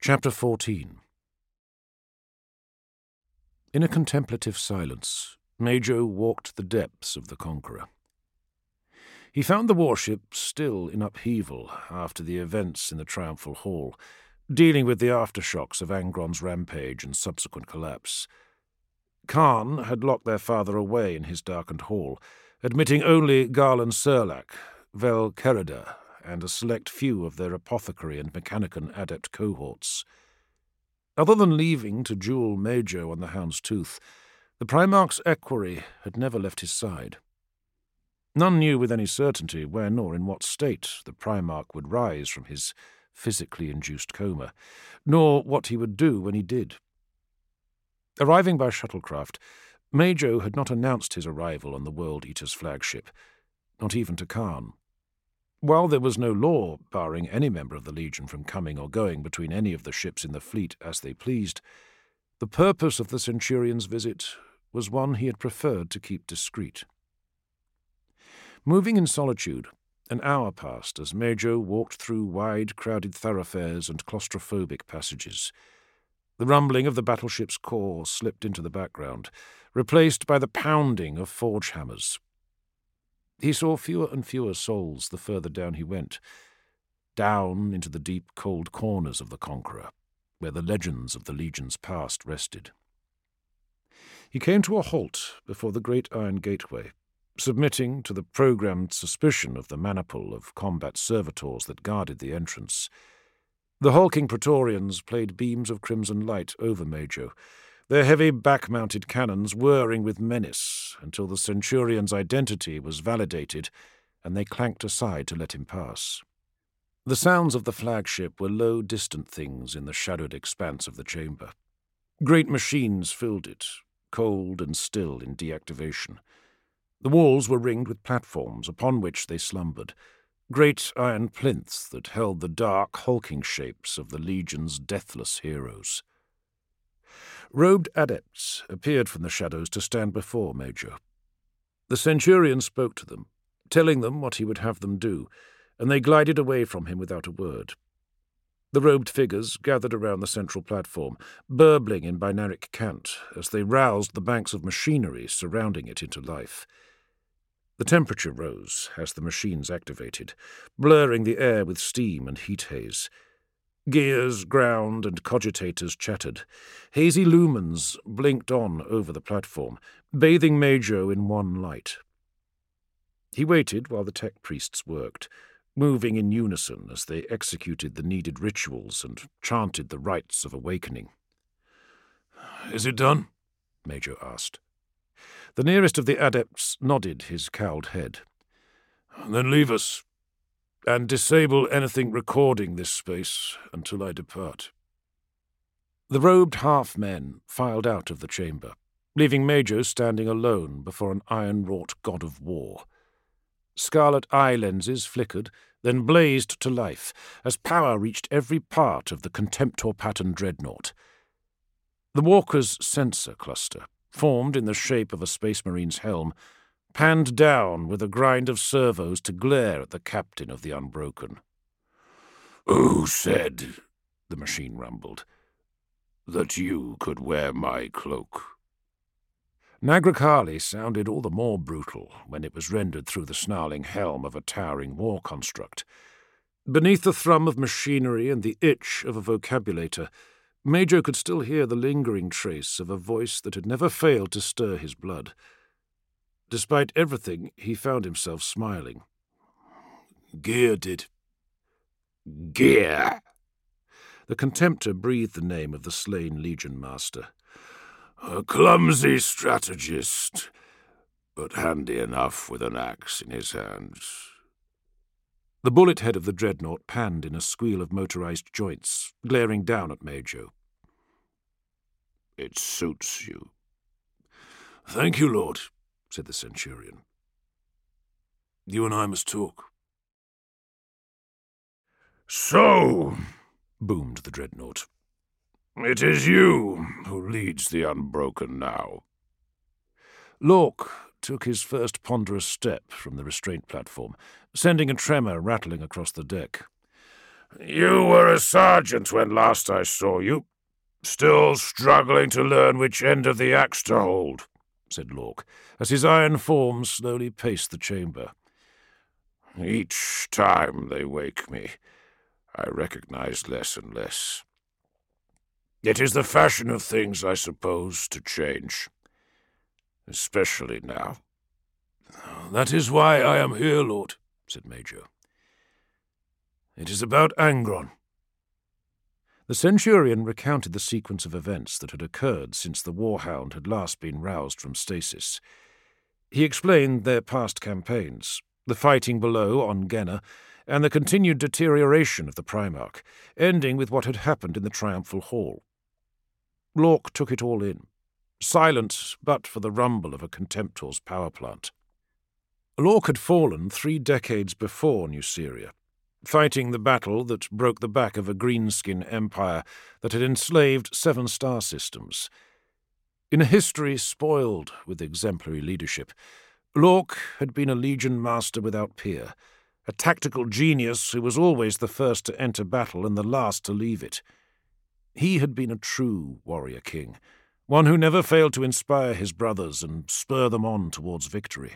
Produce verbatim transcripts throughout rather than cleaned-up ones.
Chapter fourteen. In a contemplative silence, Majo walked the depths of the Conqueror. He found the warship still in upheaval after the events in the Triumphal Hall, dealing with the aftershocks of Angron's rampage and subsequent collapse. Khan had locked their father away in his darkened hall, admitting only Garland Serlak, Vel Kerida, and a select few of their apothecary and mechanican adept cohorts. Other than leaving to duel Majo on the Hound's Tooth, the Primarch's equerry had never left his side. None knew with any certainty where nor in what state the Primarch would rise from his physically induced coma, nor what he would do when he did. Arriving by shuttlecraft, Majo had not announced his arrival on the World Eater's flagship, not even to Khan. While there was no law barring any member of the Legion from coming or going between any of the ships in the fleet as they pleased, the purpose of the Centurion's visit was one he had preferred to keep discreet. Moving in solitude, an hour passed as Majo walked through wide, crowded thoroughfares and claustrophobic passages. The rumbling of the battleship's core slipped into the background, replaced by the pounding of forge hammers. He saw fewer and fewer souls the further down he went, down into the deep, cold corners of the Conqueror, where the legends of the Legion's past rested. He came to a halt before the great iron gateway, submitting to the programmed suspicion of the maniple of combat servitors that guarded the entrance. The hulking Praetorians played beams of crimson light over Majo, their heavy back-mounted cannons whirring with menace until the Centurion's identity was validated and they clanked aside to let him pass. The sounds of the flagship were low, distant things in the shadowed expanse of the chamber. Great machines filled it, cold and still in deactivation. The walls were ringed with platforms upon which they slumbered, great iron plinths that held the dark, hulking shapes of the Legion's deathless heroes. Robed adepts appeared from the shadows to stand before Majo. The Centurion spoke to them, telling them what he would have them do, and they glided away from him without a word. The robed figures gathered around the central platform, burbling in binaric cant as they roused the banks of machinery surrounding it into life. The temperature rose as the machines activated, blurring the air with steam and heat haze. Gears ground and cogitators chattered. Hazy lumens blinked on over the platform, bathing Majo in one light. He waited while the tech priests worked, moving in unison as they executed the needed rituals and chanted the rites of awakening. "Is it done?" Majo asked. The nearest of the adepts nodded his cowled head. "Then leave us, and disable anything recording this space until I depart." The robed half-men filed out of the chamber, leaving Majo standing alone before an iron-wrought god of war. Scarlet eye lenses flickered, then blazed to life as power reached every part of the Contemptor-pattern dreadnought. The Walker's sensor cluster, formed in the shape of a Space Marine's helm, panned down with a grind of servos to glare at the captain of the Unbroken. "Who said," the machine rumbled, "that you could wear my cloak?" Nagrikali sounded all the more brutal when it was rendered through the snarling helm of a towering war construct. Beneath the thrum of machinery and the itch of a vocabulator, Majo could still hear the lingering trace of a voice that had never failed to stir his blood. Despite everything, he found himself smiling. "Gear did." "Gear!" The Contemptor breathed the name of the slain Legion Master. "A clumsy strategist, but handy enough with an axe in his hands." The bullet head of the dreadnought panned in a squeal of motorized joints, glaring down at Majo. "It suits you." "Thank you, Lord," said the Centurion. "You and I must talk." "So," boomed the dreadnought, "it is you who leads the Unbroken now." Lork took his first ponderous step from the restraint platform, sending a tremor rattling across the deck. You were a sergeant when last I saw you, still struggling to learn which end of the axe to hold, said Lork, as his iron form slowly paced the chamber. Each time they wake me, I recognize less and less. It is the fashion of things, I suppose, to change, especially now. That is why I am here, Lord, said Major. It is about Angron. The Centurion recounted the sequence of events that had occurred since the Warhound had last been roused from stasis. He explained their past campaigns, the fighting below on Genna, and the continued deterioration of the Primarch, ending with what had happened in the Triumphal Hall. Lork took it all in, silent but for the rumble of a Contemptor's power plant. Lork had fallen three decades before New Syria, fighting the battle that broke the back of a greenskin empire that had enslaved seven star systems. In a history spoiled with exemplary leadership, Lork had been a Legion master without peer, a tactical genius who was always the first to enter battle and the last to leave it. He had been a true warrior king, one who never failed to inspire his brothers and spur them on towards victory.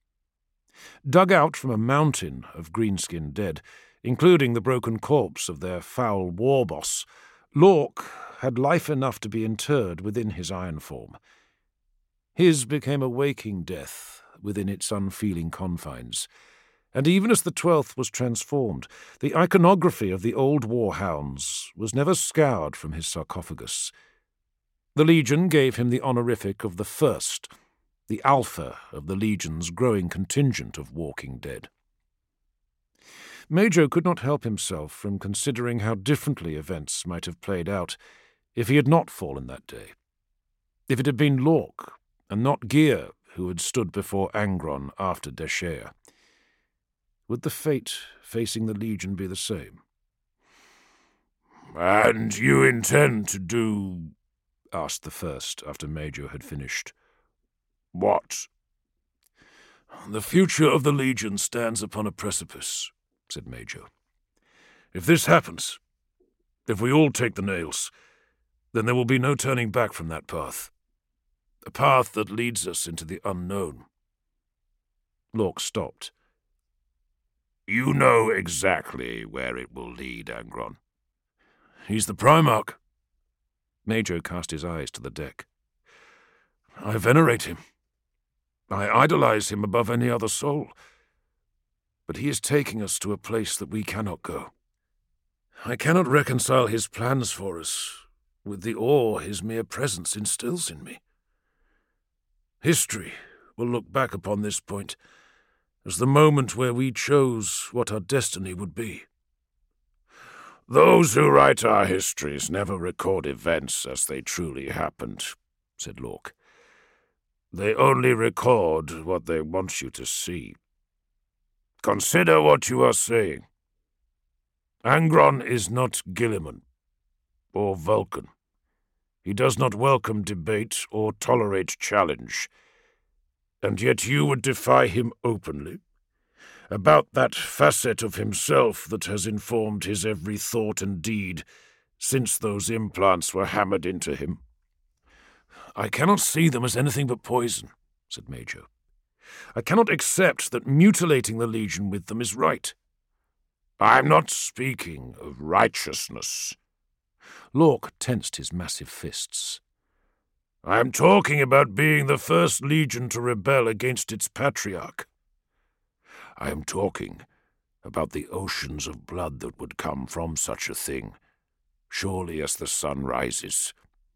Dug out from a mountain of greenskin dead, including the broken corpse of their foul war boss, Lork had life enough to be interred within his iron form. His became a waking death within its unfeeling confines, and even as the Twelfth was transformed, the iconography of the old warhounds was never scoured from his sarcophagus. The Legion gave him the honorific of the First, the Alpha of the Legion's growing contingent of walking dead. Major could not help himself from considering how differently events might have played out if he had not fallen that day. If it had been Lork, and not Gear, who had stood before Angron after Deshea. Would the fate facing the Legion be the same? "And you intend to do—" asked the First after Major had finished. "What?" "The future of the Legion stands upon a precipice," said Major. "If this happens, if we all take the nails, then there will be no turning back from that path. A path that leads us into the unknown." Lork stopped. "You know exactly where it will lead, Angron." "He's the Primarch." Major cast his eyes to the deck. "I venerate him. I idolize him above any other soul. But he is taking us to a place that we cannot go. I cannot reconcile his plans for us with the awe his mere presence instills in me. History will look back upon this point as the moment where we chose what our destiny would be." "Those who write our histories never record events as they truly happened," said Lork. "They only record what they want you to see. Consider what you are saying. Angron is not Guilliman or Vulcan. He does not welcome debate or tolerate challenge. And yet you would defy him openly, about that facet of himself that has informed his every thought and deed since those implants were hammered into him." "I cannot see them as anything but poison," said Major. "I cannot accept that mutilating the Legion with them is right." "I'm not speaking of righteousness." Lork tensed his massive fists. "I'm talking about being the first Legion to rebel against its patriarch. I am talking about the oceans of blood that would come from such a thing, surely as the sun rises.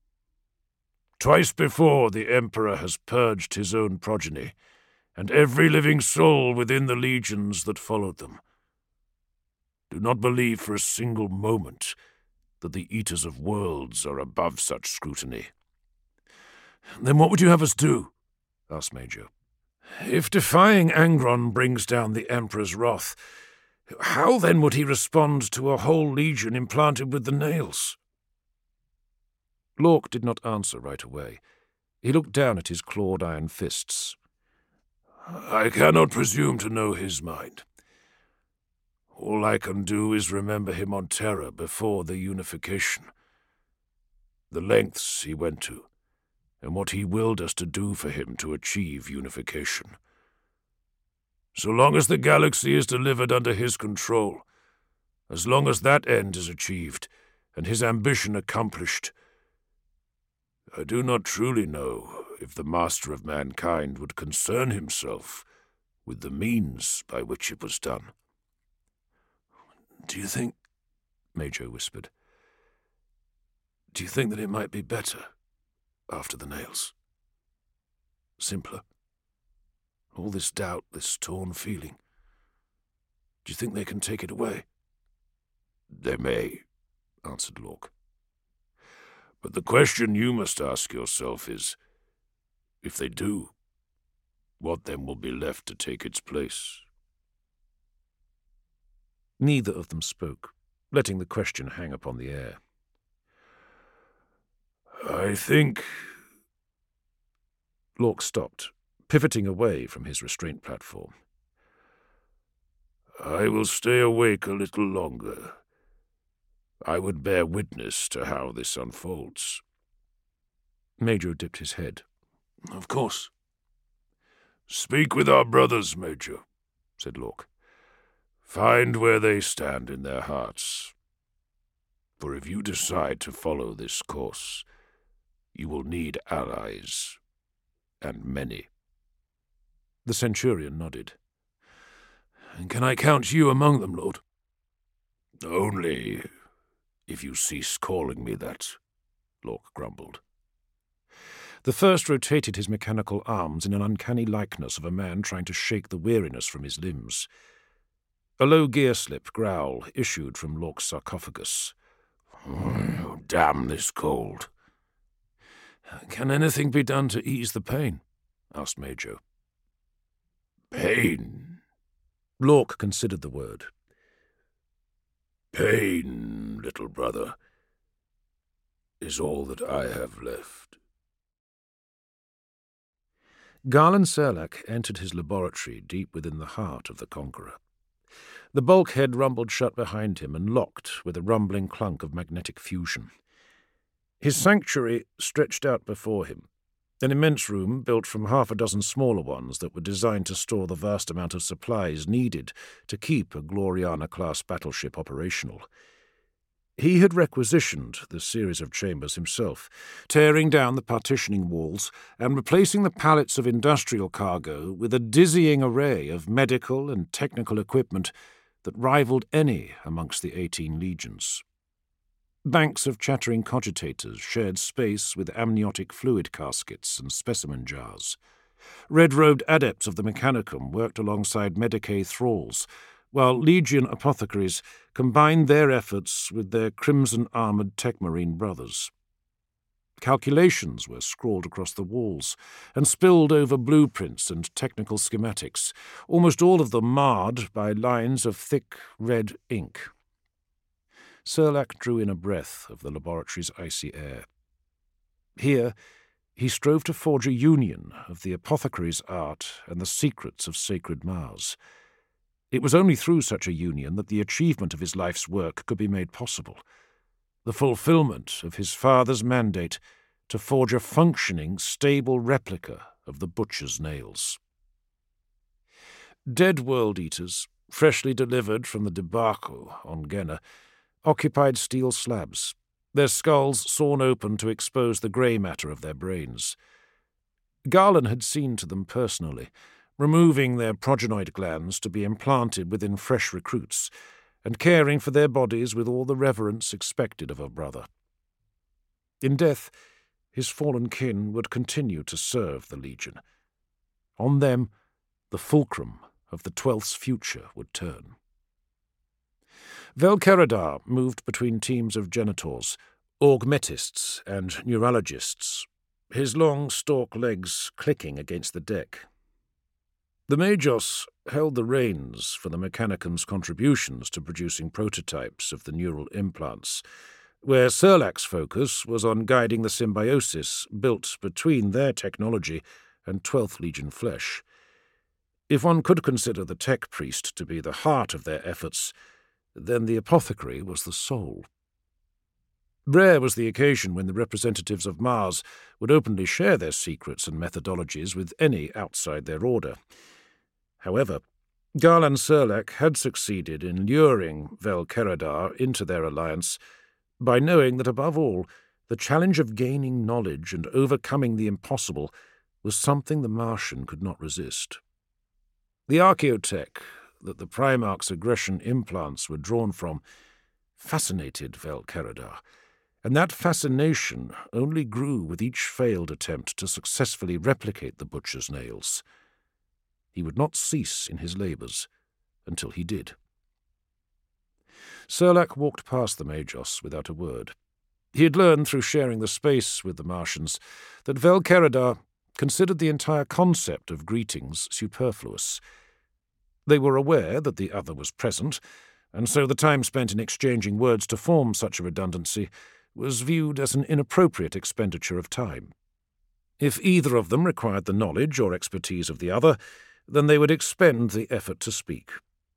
Twice before the Emperor has purged his own progeny, and every living soul within the legions that followed them. Do not believe for a single moment that the Eaters of Worlds are above such scrutiny." "Then what would you have us do?" asked Major. "If defying Angron brings down the Emperor's wrath, how then would he respond to a whole legion implanted with the nails?" Lork did not answer right away. He looked down at his clawed iron fists. "I cannot presume to know his mind. All I can do is remember him on Terra before the unification. The lengths he went to, and what he willed us to do for him to achieve unification. So long as the galaxy is delivered under his control, as long as that end is achieved, and his ambition accomplished, I do not truly know if the Master of Mankind would concern himself with the means by which it was done. Do you think, Major whispered, do you think that it might be better after the nails? Simpler? All this doubt, this torn feeling. Do you think they can take it away? They may, answered Lork. But the question you must ask yourself is, if they do, what then will be left to take its place? Neither of them spoke, letting the question hang upon the air. I think... Lork stopped, pivoting away from his restraint platform. I will stay awake a little longer. I would bear witness to how this unfolds. Major dipped his head. Of course. Speak with our brothers, Major, said Lork. Find where they stand in their hearts. For if you decide to follow this course, you will need allies, and many. The Centurion nodded. And can I count you among them, Lord? Only if you cease calling me that, Lork grumbled. The first rotated his mechanical arms in an uncanny likeness of a man trying to shake the weariness from his limbs. A low gear-slip growl issued from Lork's sarcophagus. Oh, damn this cold. Can anything be done to ease the pain? Asked Major. Pain? Lork considered the word. Pain, little brother, is all that I have left. Garland Serlak entered his laboratory deep within the heart of the Conqueror. The bulkhead rumbled shut behind him and locked with a rumbling clunk of magnetic fusion. His sanctuary stretched out before him, an immense room built from half a dozen smaller ones that were designed to store the vast amount of supplies needed to keep a Gloriana-class battleship operational. He had requisitioned the series of chambers himself, tearing down the partitioning walls and replacing the pallets of industrial cargo with a dizzying array of medical and technical equipment that rivaled any amongst the eighteen legions. Banks of chattering cogitators shared space with amniotic fluid caskets and specimen jars. Red-robed adepts of the Mechanicum worked alongside Medicae thralls, while Legion apothecaries combined their efforts with their crimson-armoured Techmarine brothers. Calculations were scrawled across the walls and spilled over blueprints and technical schematics, almost all of them marred by lines of thick red ink. Serlak drew in a breath of the laboratory's icy air. Here, he strove to forge a union of the apothecary's art and the secrets of sacred Mars. It was only through such a union that the achievement of his life's work could be made possible, the fulfillment of his father's mandate to forge a functioning, stable replica of the Butcher's nails. Dead world-eaters, freshly delivered from the debacle on Genna, occupied steel slabs, their skulls sawn open to expose the grey matter of their brains. Garland had seen to them personally, removing their progenoid glands to be implanted within fresh recruits, and caring for their bodies with all the reverence expected of a brother. In death, his fallen kin would continue to serve the Legion. On them, the fulcrum of the Twelfth's future would turn. Velkeradar moved between teams of genitors, augmetists and neurologists, his long stalk legs clicking against the deck. The Magos held the reins for the Mechanicum's contributions to producing prototypes of the neural implants, where Serlak's focus was on guiding the symbiosis built between their technology and Twelfth Legion flesh. If one could consider the tech priest to be the heart of their efforts, then the apothecary was the soul. Rare was the occasion when the representatives of Mars would openly share their secrets and methodologies with any outside their order. However, Garlan Surlak had succeeded in luring Vel Keradar into their alliance by knowing that, above all, the challenge of gaining knowledge and overcoming the impossible was something the Martian could not resist. The archaeotech that the Primarch's aggression implants were drawn from fascinated Vel Keradar, and that fascination only grew with each failed attempt to successfully replicate the butcher's nails. He would not cease in his labours until he did. Surlak walked past the Magos without a word. He had learned through sharing the space with the Martians that Vel Keradar considered the entire concept of greetings superfluous. They were aware that the other was present, and so the time spent in exchanging words to form such a redundancy was viewed as an inappropriate expenditure of time. If either of them required the knowledge or expertise of the other, then they would expend the effort to speak.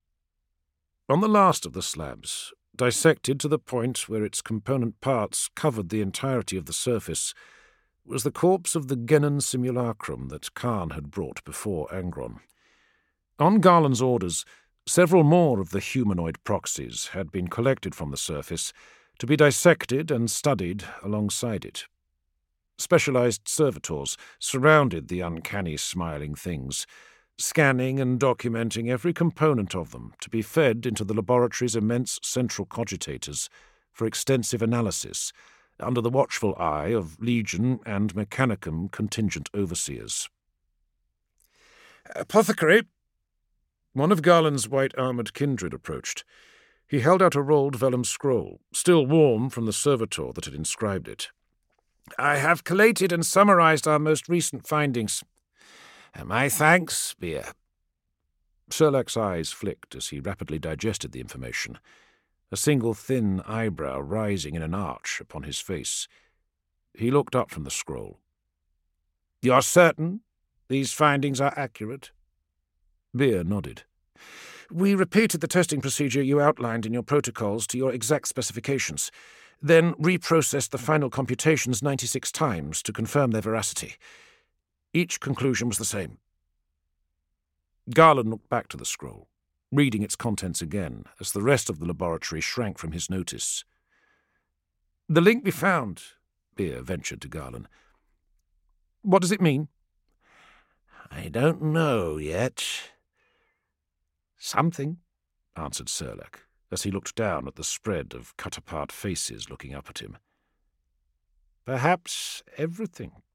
On the last of the slabs, dissected to the point where its component parts covered the entirety of the surface, was the corpse of the Genon simulacrum that Khan had brought before Angron. On Garland's orders, several more of the humanoid proxies had been collected from the surface to be dissected and studied alongside it. Specialized servitors surrounded the uncanny smiling things, scanning and documenting every component of them to be fed into the laboratory's immense central cogitators for extensive analysis, under the watchful eye of Legion and Mechanicum contingent overseers. "Apothecary!" One of Garland's white-armoured kindred approached. He held out a rolled vellum scroll, still warm from the servitor that had inscribed it. "I have collated and summarized our most recent findings. My thanks, Beer." Surlak's eyes flicked as he rapidly digested the information, a single thin eyebrow rising in an arch upon his face. He looked up from the scroll. "You're certain these findings are accurate?" Beer nodded. "We repeated the testing procedure you outlined in your protocols to your exact specifications, then reprocessed the final computations ninety-six times to confirm their veracity. Each conclusion was the same." Garland looked back to the scroll, reading its contents again as the rest of the laboratory shrank from his notice. "The link we found," Beer ventured to Garland. "What does it mean?" "I don't know yet." "Something," answered Surlak, as he looked down at the spread of cut-apart faces looking up at him. "Perhaps everything."